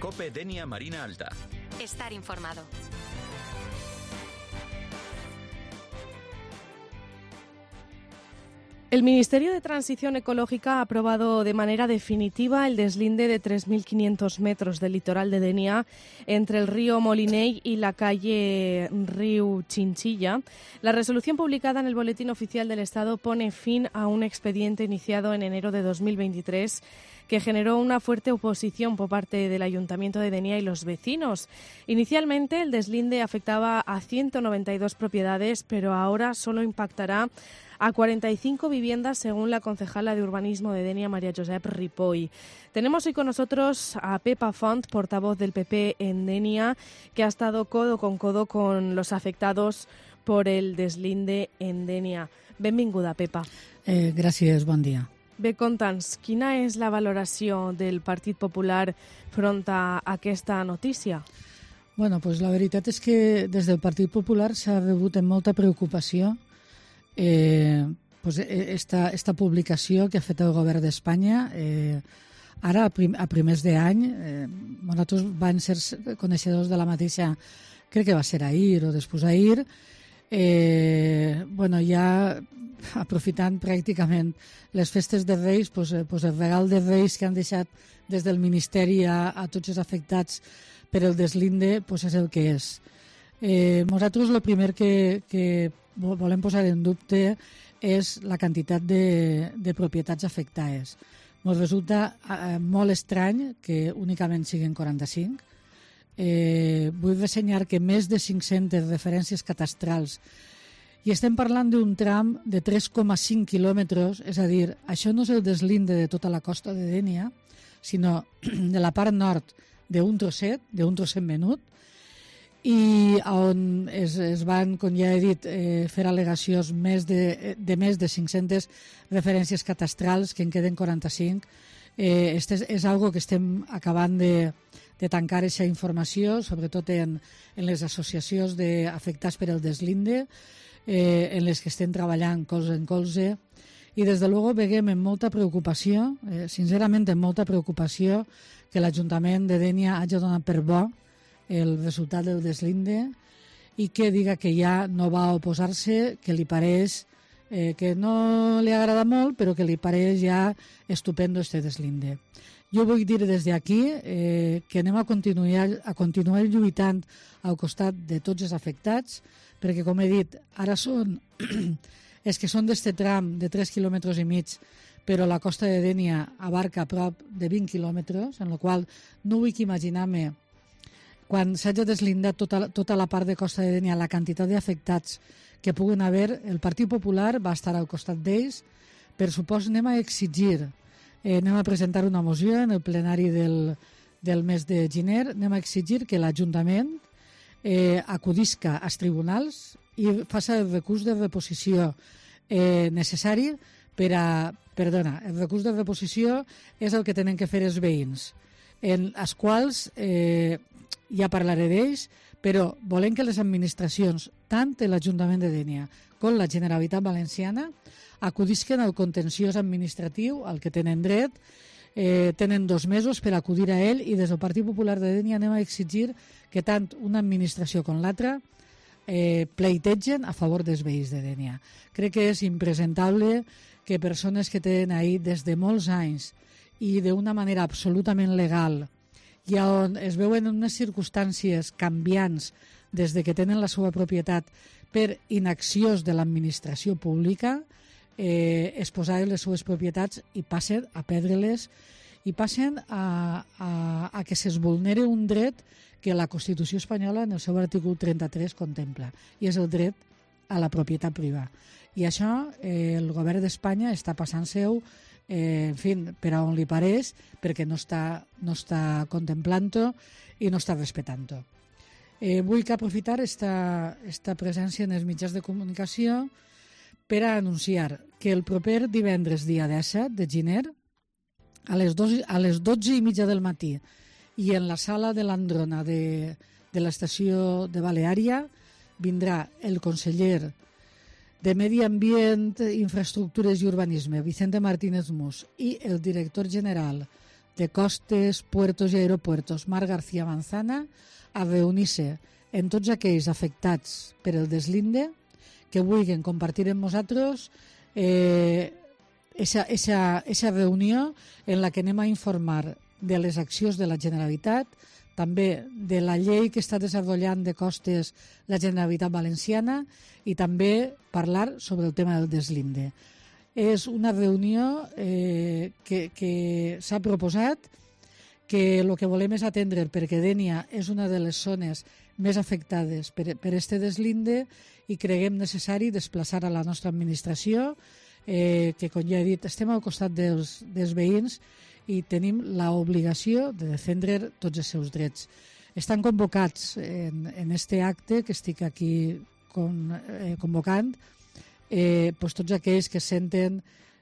COPE Denia Marina Alta. Estar informado. El Ministerio de Transición Ecológica ha aprobado de manera definitiva el deslinde de 3.500 metros del litoral de Denia entre el río Molinell y la calle Riu Chinchilla. La resolución publicada en el Boletín Oficial del Estado pone fin a un expediente iniciado en enero de 2023 que generó una fuerte oposición por parte del Ayuntamiento de Denia y los vecinos. Inicialmente, el deslinde afectaba a 192 propiedades, pero ahora solo impactará a 45 viviendas, según la concejala de Urbanismo de Denia, María Josep Ripoll. Tenemos hoy con nosotros a Pepa Font, portavoz del PP en Denia, que ha estado codo con los afectados por el deslinde en Denia. Benvinguda, Pepa. Gràcies, bon dia. Bé, conta'ns, quina és la valoració del Partit Popular front a aquesta notícia? Bueno, pues la veritat és que des del Partit Popular s'ha rebut amb molta preocupació esta publicació que ha fet el govern d'Espanya. Ara, a primers d'any, nosaltres vam ser coneixedors de la mateixa, crec que va ser ahir o després ahir, ja aprofitant pràcticament les festes de Reis, el regal de Reis que han deixat des del Ministeri a tots els afectats per el deslinde és el que és. Nosaltres el primer que volem posar en dubte és la quantitat de propietats afectades. Ens resulta molt estrany que únicament siguin 45. Vull ressenyar que més de 500 referències catastrals, i estem parlant d'un tram de 3,5 quilòmetres, és a dir, això no és el deslinde de tota la costa de Denia, sinó de la part nord d'un trosset menut, i on es van, com ja he dit, fer al·legacions de més de 500 referències catastrals, que en queden 45. És algo que estem acabant de tancar aquesta informació, sobretot en les associacions d'afectats per el deslinde, en les que estem treballant colze en colze, i des de luego veiem amb molta preocupació, sincerament amb molta preocupació, que l'Ajuntament de Denia hagi donat per bo el resultat del deslinde i que diga que ja no va oposar-se, que li pareix que no li agrada molt, però que li pareix ja estupendo este deslinde. Jo vull dir des d'aquí que anem a continuar lluitant al costat de tots els afectats, perquè, com he dit, ara són és que són d'este tram de 3,5 quilòmetres, però la costa de Denia abarca a prop de 20 quilòmetres, en la qual no vull imaginar-me, quan s'hagi deslindat tota la part de costa de Denia, la quantitat d'afectats que puguen haver. El Partit Popular va estar al costat d'ells. Per supost, anem a presentar una moció en el plenari del mes de gener, anem a exigir que l'Ajuntament acudisca als tribunals i faci el recurs de reposició necessari el recurs de reposició és el que tenen que fer els veïns, en els quals ja parlaré d'ells, però volem que les administracions, tant l'Ajuntament de Denia com la Generalitat Valenciana, acudisquen al contenciós administratiu al que tenen dret. Tenen 2 mesos per acudir a ell, i des del Partit Popular de Denia anem a exigir que tant una administració com l'altra pleitegen a favor dels veïns de Denia. Crec que és impresentable que persones que tenen ahir des de molts anys i d'una manera absolutament legal, i on es veuen en unes circumstàncies canviants des de que tenen la seva propietat per inaccions de l'administració pública, exposar les seves propietats i passen a perdre-les i passen a que se'ls vulneri un dret que la Constitució espanyola en el seu article 33 contempla, i és el dret a la propietat privada. I això el govern d'Espanya està passant-se-ho per a on li pareix, perquè no està contemplant-ho i no està respetant-ho. Vull aprofitar esta presència en els mitjans de comunicació per a anunciar que el proper divendres, dia 17 de gener, a les 12:30 del matí, i en la sala de l'Androna de l'estació de Baleària, vindrà el conseller de Medi Ambient, Infraestructures i Urbanisme, Vicente Martínez Mus, i el director general de costes, puertos i aeropuertos, Mar García Manzana, a reunir-se en tots aquells afectats per el deslinde que vulguin compartir amb nosaltres esa reunió en la que anem a informar de les accions de la Generalitat, també de la llei que està desenvolupant de costes la Generalitat Valenciana i també parlar sobre el tema del deslinde. És una reunió que s'ha proposat, que el que volem és atendre perquè Dénia és una de les zones més afectades per este deslinde i creguem necessari desplaçar a la nostra administració, que com ja he dit estem al costat dels veïns i tenim l'obligació de defendre tots els seus drets. Estan convocats en este acte que estic aquí convocant tots aquells que es senten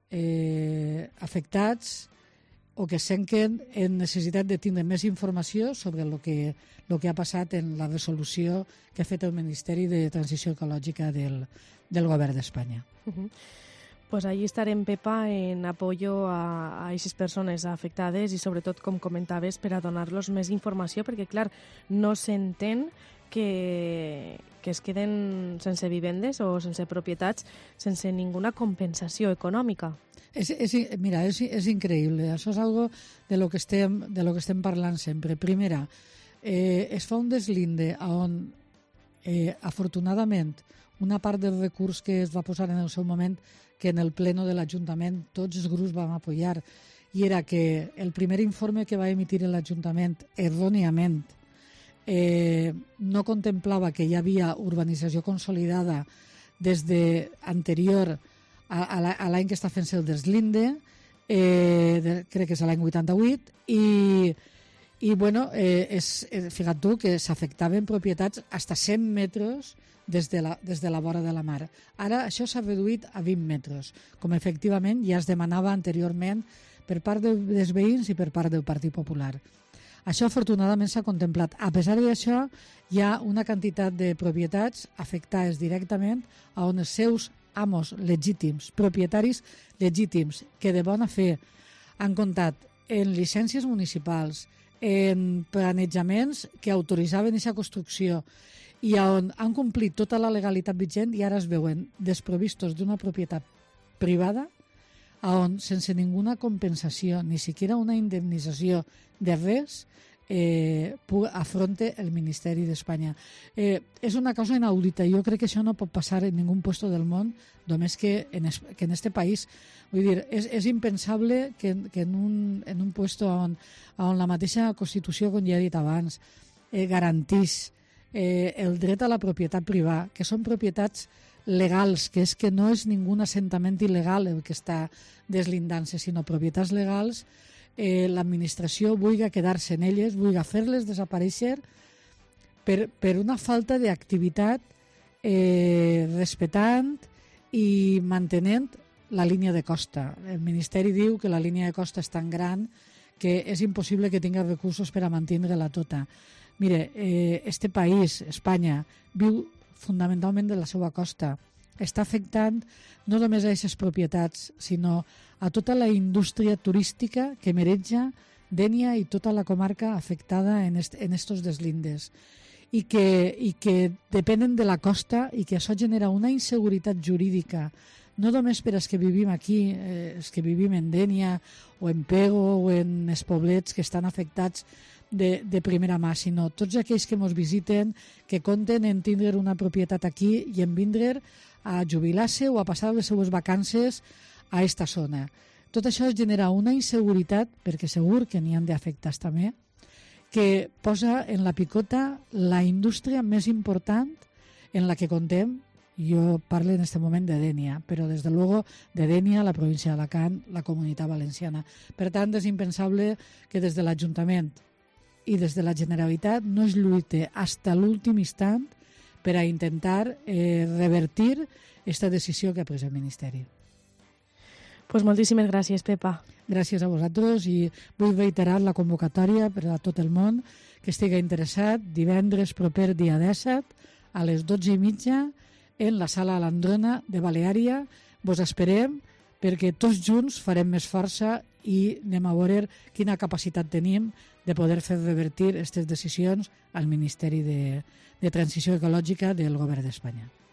afectats o que senten en necessitat de tindre més informació sobre el que ha passat en la resolució que ha fet el Ministeri de Transició Ecològica del Govern d'Espanya. Pues allí estarem, Pepa, en apoyo a esas personas afectades i sobretot, com comentaves, per a donar-los més informació, perquè, clar, no s'entén que es queden sense vivendes o sense propietats sense ninguna compensació econòmica. Mira, és increïble. Això és algo de lo que estem parlant sempre. Primera, es fa un deslinde on, afortunadament, una part del recurs que es va posar en el seu moment, que en el pleno de l'Ajuntament tots els grups vam apoyar, i era que el primer informe que va emitir l'Ajuntament erròniament no contemplava que hi havia urbanització consolidada des d'anterior a l'any que està fent-se el deslinde, crec que és l'any 88, i bueno, fixa't tu que s'afectaven propietats fins a 100 metres des de la vora de la mar. Ara això s'ha reduït a 20 metres, com efectivament ja es demanava anteriorment per part dels veïns i per part del Partit Popular. Això afortunadament s'ha contemplat. A pesar d'això, hi ha una quantitat de propietats afectades directament on els seus amos legítims, propietaris legítims, que de bona fe han comptat en llicències municipals, en planejaments que autoritzaven aquesta construcció i on han complit tota la legalitat vigent i ara es veuen desprovistos d'una propietat privada on sense ninguna compensació, ni siquiera una indemnització de res, afronte el Ministeri d'Espanya. És una cosa inaudita. Jo crec que això no pot passar en ningú puesto del món, només que en este país. Vull dir, és impensable que en un puesto on la mateixa Constitució, com ja he dit abans, garantís el dret a la propietat privada, que són propietats legals, que és que no és ningú assentament il·legal el que està deslindant-se, sinó propietats legals, l'administració vulgui quedar-se en elles, vulgui fer-les desaparèixer per una falta d'activitat respectant i mantenent la línia de costa. El Ministeri diu que la línia de costa és tan gran que és impossible que tingui recursos per a mantenir-la tota. Mire, este país, Espanya, viu fundamentalment de la seva costa. Està afectant no només a aquestes propietats, sinó a tota la indústria turística que mereja Dénia i tota la comarca afectada en estos deslindes. I que depenen de la costa i que això genera una inseguretat jurídica, no només per als que vivim aquí, els que vivim en Dénia o en Pego o en els poblets que estan afectats de primera mà, sinó tots aquells que ens visiten, que compten en tindre una propietat aquí i en vindre a jubilar-se o a passar les seues vacances a esta zona. Tot això genera una inseguretat, perquè segur que n'hi han d'afectats també, que posa en la picota la indústria més important en la que contem. Jo parlo en aquest moment de Dénia, però des de luego de Dénia, la província d'Alacant, la Comunitat Valenciana. Per tant, és impensable que des de l'Ajuntament i des de la Generalitat no es lluite fins a l'últim instant per a intentar revertir aquesta decisió que ha pres el Ministeri. Pues moltíssimes gràcies, Pepa. Gràcies a vosaltres i vull reiterar la convocatòria per a tot el món que estigui interessat divendres proper dia 17 a les 12:30 en la sala Landrona de Baleària. Vos esperem perquè tots junts farem més força i anem a veure quina capacitat tenim de poder fer revertir aquestes decisions al Ministeri de Transició Ecològica del Govern d'Espanya.